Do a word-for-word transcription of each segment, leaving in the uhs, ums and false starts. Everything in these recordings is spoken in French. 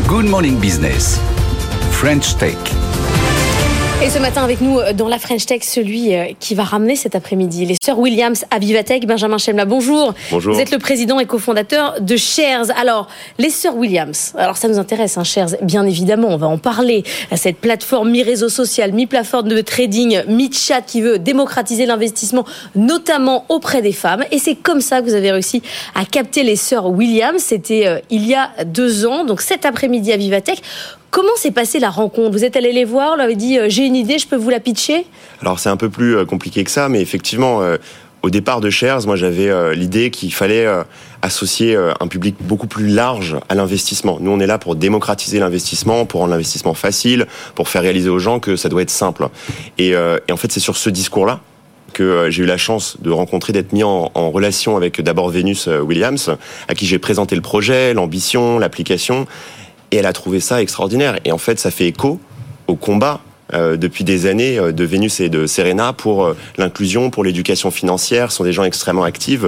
Good Morning Business, French Tech. Et ce matin avec nous dans la French Tech, celui qui va ramener cet après-midi les sœurs Williams à Vivatech, Benjamin Chemla. Bonjour. Bonjour. Vous êtes le président et cofondateur de Shares. Alors, les sœurs Williams, alors ça nous intéresse, hein, Shares, bien évidemment, on va en parler. Cette plateforme mi-réseau social, mi-plateforme de trading, mi-chat qui veut démocratiser l'investissement, notamment auprès des femmes. Et c'est comme ça que vous avez réussi à capter les sœurs Williams. C'était euh, il y a deux ans, donc cet après-midi à Vivatech. Comment s'est passée la rencontre ? Vous êtes allé les voir, vous leur avez dit euh, « j'ai une idée, je peux vous la pitcher » ? Alors c'est un peu plus euh, compliqué que ça, mais effectivement, euh, au départ de Shares, moi j'avais euh, l'idée qu'il fallait euh, associer euh, un public beaucoup plus large à l'investissement. Nous on est là pour démocratiser l'investissement, pour rendre l'investissement facile, pour faire réaliser aux gens que ça doit être simple. Et, euh, et en fait c'est sur ce discours-là que euh, j'ai eu la chance de rencontrer, d'être mis en, en relation avec d'abord Vénus euh, Williams, à qui j'ai présenté le projet, l'ambition, l'application. Et elle a trouvé ça extraordinaire. Et en fait, ça fait écho au combat euh, depuis des années euh, de Vénus et de Serena pour euh, l'inclusion, pour l'éducation financière. Ce sont des gens extrêmement actifs.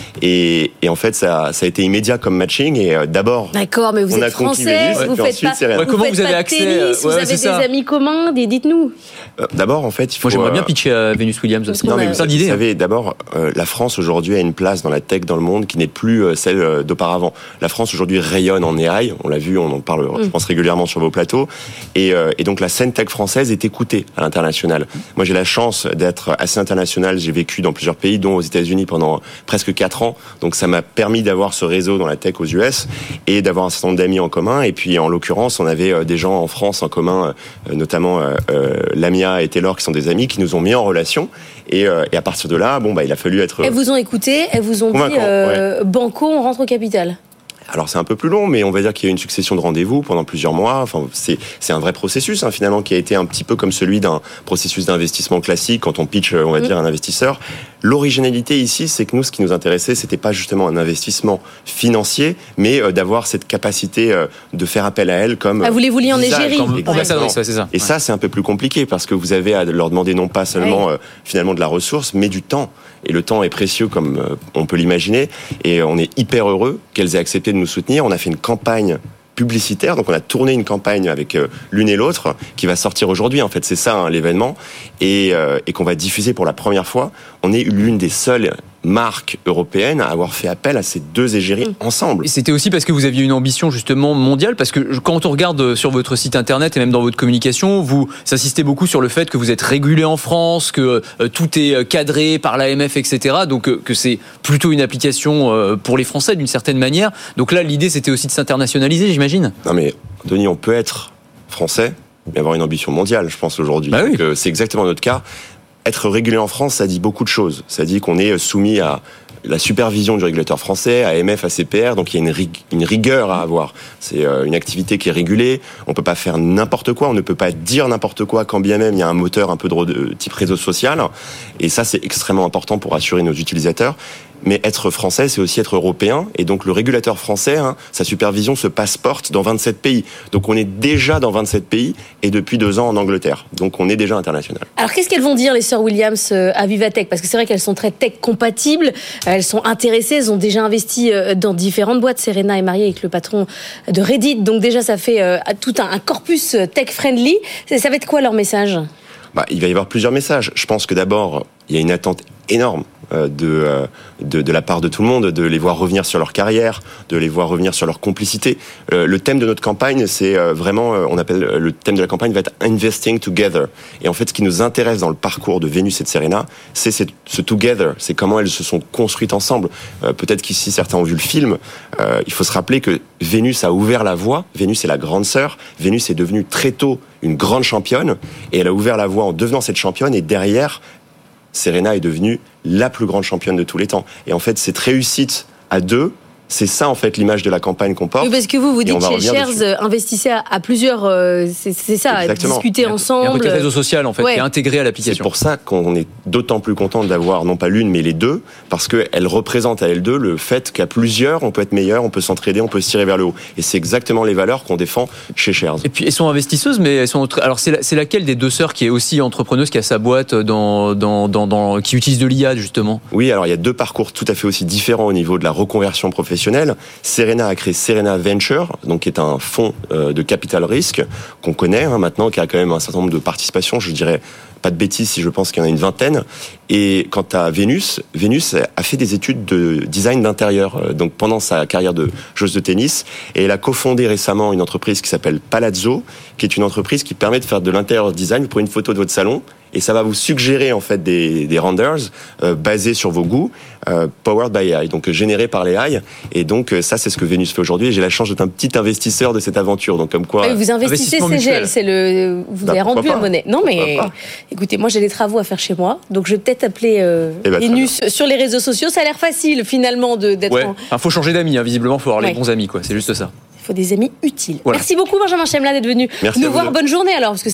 Et, et en fait, ça, ça a été immédiat comme matching. Et euh, d'abord, D'accord, mais vous on êtes a conquis français, Vénus, vous et faites ensuite pas, Serena. vous Comment faites vous avez pas de accès, tennis, euh, vous ouais, avez c'est des ça. amis communs, des, dites-nous. Euh, d'abord, en fait, il faut... Moi, j'aimerais bien euh, pitcher à Venus Williams aussi. Non, mais C'est vous, ça l'idée. vous hein. savez, d'abord, euh, la France aujourd'hui a une place dans la tech dans le monde qui n'est plus euh, celle euh, d'auparavant. La France aujourd'hui rayonne en A I, on l'a vu, on en parle, mm. je pense, régulièrement sur vos plateaux. Et, euh, et donc la scène tech française est écoutée à l'international. Moi, j'ai la chance d'être assez international. J'ai vécu dans plusieurs pays, dont aux États-Unis pendant presque quatre ans. Donc ça m'a permis d'avoir ce réseau dans la tech aux U S et d'avoir un certain nombre d'amis en commun. Et puis en l'occurrence, on avait euh, des gens en France en commun, euh, notamment euh, euh, Lamia et Taylor, qui sont des amis qui nous ont mis en relation. Et, euh, et à partir de là, bon, bah, il a fallu être... Elles vous ont écouté, elles vous ont dit euh, ouais. Banco, on rentre au capital. Alors c'est un peu plus long, mais on va dire qu'il y a eu une succession de rendez-vous pendant plusieurs mois. Enfin, c'est c'est un vrai processus hein, finalement qui a été un petit peu comme celui d'un processus d'investissement classique quand on pitch, on va dire, un investisseur. L'originalité ici, c'est que nous, ce qui nous intéressait, c'était pas justement un investissement financier, mais euh, d'avoir cette capacité euh, de faire appel à elle comme. Ah, vous les vouliez en égérie. Exactement. Ça, c'est ça. Et ça, c'est un peu plus compliqué parce que vous avez à leur demander non pas seulement ouais. euh, finalement de la ressource, mais du temps. Et le temps est précieux comme euh, on peut l'imaginer. Et on est hyper heureux qu'elles aient accepté de nous soutenir. On a fait une campagne publicitaire, donc on a tourné une campagne avec euh, l'une et l'autre qui va sortir aujourd'hui. En fait, c'est ça hein, l'événement et, euh, et qu'on va diffuser pour la première fois. On est l'une des seules marques européennes à avoir fait appel à ces deux égéries ensemble. Et c'était aussi parce que vous aviez une ambition justement mondiale, parce que quand on regarde sur votre site internet et même dans votre communication, vous insistez beaucoup sur le fait que vous êtes régulé en France, que euh, tout est cadré par l'A M F, et cetera. Donc euh, que c'est plutôt une application euh, pour les Français d'une certaine manière. Donc là, l'idée c'était aussi de s'internationaliser, j'imagine. Non mais Denis, on peut être français et avoir une ambition mondiale, je pense aujourd'hui. Bah oui. Donc, euh, c'est exactement notre cas. Être régulé en France, ça dit beaucoup de choses. Ça dit qu'on est soumis à la supervision du régulateur français, A M F, A C P R, donc il y a une, rig- une rigueur à avoir. C'est euh, une activité qui est régulée, on peut pas faire n'importe quoi, on ne peut pas dire n'importe quoi, quand bien même il y a un moteur un peu de, de type réseau social. Et ça, c'est extrêmement important pour assurer nos utilisateurs. Mais être français, c'est aussi être européen. Et donc, le régulateur français, hein, sa supervision se passeporte dans vingt-sept pays. Donc, on est déjà dans vingt-sept pays et depuis deux ans en Angleterre. Donc, on est déjà international. Alors, qu'est-ce qu'elles vont dire, les sœurs Williams, à Vivatech ? Parce que c'est vrai qu'elles sont très tech-compatibles. Elles sont intéressées. Elles ont déjà investi dans différentes boîtes. Serena est mariée avec le patron de Reddit. Donc, déjà, ça fait euh, tout un, un corpus tech-friendly. Ça va être quoi leur message ? Bah, il va y avoir plusieurs messages. Je pense que d'abord, il y a une attente énorme de, de, de la part de tout le monde, de les voir revenir sur leur carrière, de les voir revenir sur leur complicité. Euh, le thème de notre campagne, c'est vraiment, on appelle, le thème de la campagne va être Investing Together. Et en fait, ce qui nous intéresse dans le parcours de Vénus et de Serena, c'est ce, ce Together, c'est comment elles se sont construites ensemble. Euh, peut-être qu'ici, certains ont vu le film. Euh, il faut se rappeler que Vénus a ouvert la voie. Vénus est la grande sœur. Vénus est devenue très tôt une grande championne. Et elle a ouvert la voie en devenant cette championne. Et derrière, Serena est devenue la plus grande championne de tous les temps. Et en fait, cette réussite à deux, c'est ça en fait l'image de la campagne qu'on porte. Oui, parce que vous vous dites chez Shares, investissez à, à plusieurs, euh, c'est, c'est ça, exactement. Discuter ensemble. Il y a un côté réseau social en fait, ouais. qui est intégré à l'application. C'est pour ça qu'on est d'autant plus content d'avoir non pas l'une mais les deux, parce qu'elles représentent à elles deux le fait qu'à plusieurs on peut être meilleur, on peut s'entraider, on peut se tirer vers le haut. Et c'est exactement les valeurs qu'on défend chez Shares. Et puis elles sont investisseuses, mais elles sont alors c'est, la, c'est laquelle des deux sœurs qui est aussi entrepreneuse, qui a sa boîte dans, dans, dans, dans qui utilise de l'I A justement? Oui, alors il y a deux parcours tout à fait aussi différents au niveau de la reconversion professionnelle. professionnels. Serena a créé Serena Venture, donc qui est un fonds euh, de capital risque qu'on connaît hein, maintenant, qui a quand même un certain nombre de participations, je dirais pas de bêtises si je pense qu'il y en a une vingtaine. Et quant à Vénus, Vénus a fait des études de design d'intérieur, donc pendant sa carrière de joueuse de tennis, et elle a cofondé récemment une entreprise qui s'appelle Palazzo, qui est une entreprise qui permet de faire de l'intérieur design. Vous prenez une photo de votre salon et ça va vous suggérer en fait des, des renders euh, basés sur vos goûts, euh, powered by A I, donc générés par l'A I. Et donc ça, c'est ce que Vénus fait aujourd'hui. Et j'ai la chance d'être un petit investisseur de cette aventure. Donc comme quoi, ah, vous investissez C G L, c'est le, vous bah, avez rendu la monnaie. Non mais, écoutez, moi j'ai des travaux à faire chez moi, donc je vais peut-être appeler euh, eh ben, Vénus sur les réseaux sociaux. Ça a l'air facile finalement de, d'être. Ouais. En... Enfin, faut changer d'amis. Hein. Visiblement, faut avoir ouais. les bons amis, quoi. C'est juste ça. Il faut des amis utiles. Voilà. Merci beaucoup Benjamin Chemla d'être venu Merci nous voir. Bonne journée alors, parce que